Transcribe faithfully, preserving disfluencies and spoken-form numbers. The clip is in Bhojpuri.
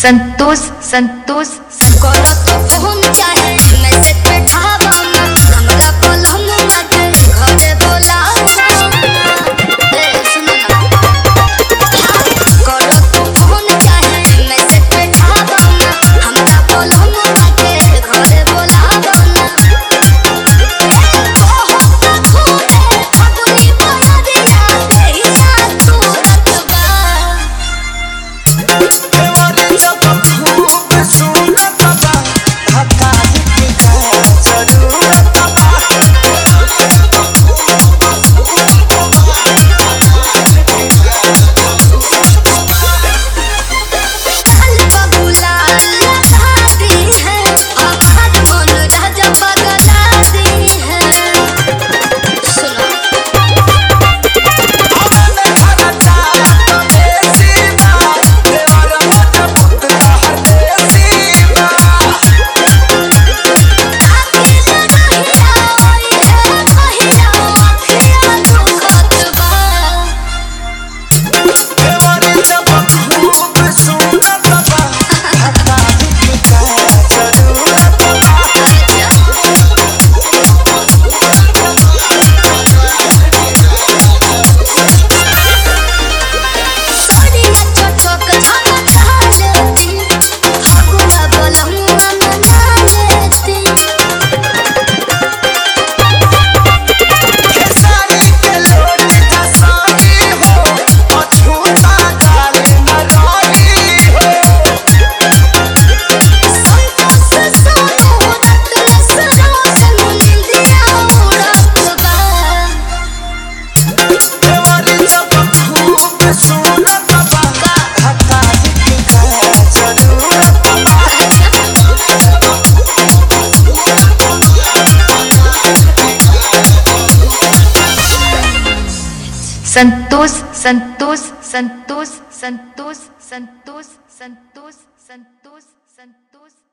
संतोष संतोष करो तो फोन चाहे मैसेज पे ठावा ना हमरा कलम लागे घरे बोलावा ए सुनो ना करो तो फोन चाहे मैसेज पे ठावा ना हमरा कलम लागे घरे बोलावा ना संतोष संतोष संतोष संतोष संतोष संतोष संतोष संतोष